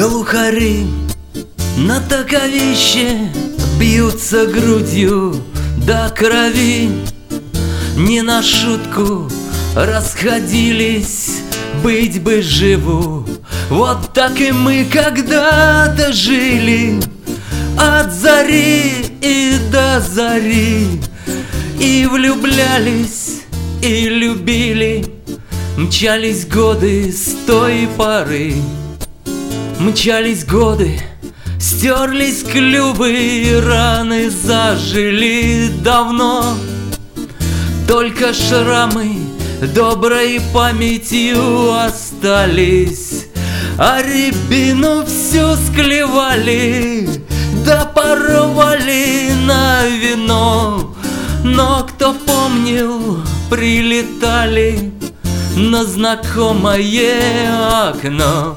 Глухари на таковище бьются грудью до крови. Не на шутку расходились, быть бы живу. Вот так и мы когда-то жили, от зари и до зари, и влюблялись, и любили. Мчались годы с той поры. Мчались годы, стерлись клювы, раны зажили давно. Только шрамы доброй памятью остались, а рябину всю склевали, да порвали на вино. Но кто помнил, прилетали на знакомое окно.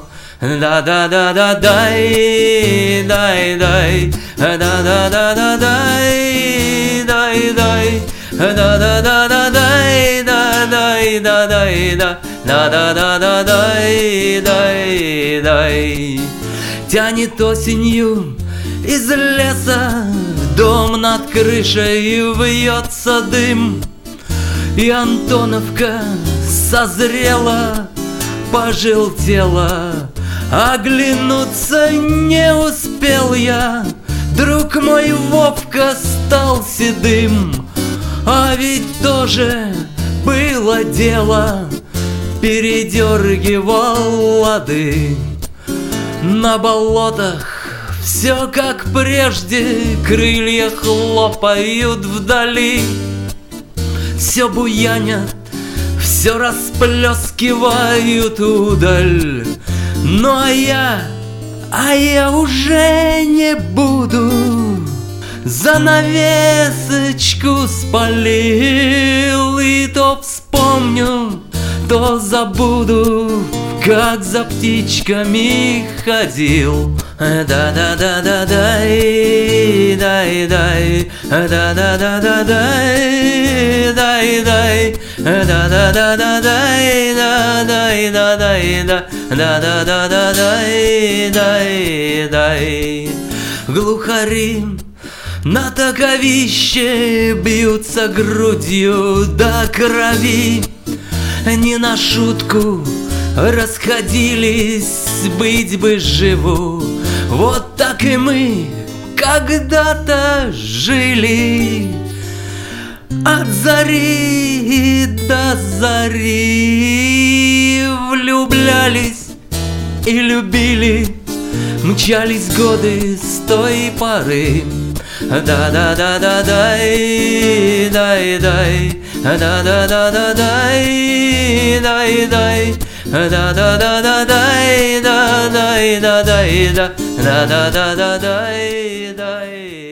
Да-да-да-да-дай, дай-дай, да-да-да-да-дай, дай-дай, да-да-да-да-дай, да-дай, да-дай, да-да-да-да-дай, дай-дай. Тянет осенью из леса дом над крышей, вьется дым, и Антоновка созрела, пожелтела. Оглянуться не успел я, друг мой Вовка стал седым. А ведь тоже было дело, передергивал лады. На болотах все как прежде, крылья хлопают вдали. Все буянят, все расплескивают удаль. Ну а я уже не буду. Занавесочку спалил, и то вспомню, то забуду, как за птичками ходил. Да-да-да-да-дай, дай-дай, да-да-да-да-дай, дай-дай, да-да-да-да-дай, да-дай, да-дай, да-да-да-да-дай, дай-дай. Глухари на таковище бьются грудью до крови. Не на шутку расходились, быть бы живу. Вот так и мы когда-то жили, от зари до зари, влюблялись и любили. Мчались годы с той поры. Да-да-да-да-дай, дай-дай, да-да-да-да-дай, дай-дай, да-да-да-да-дай, да-дай, да-дай, да-да-да-да-дай, дай.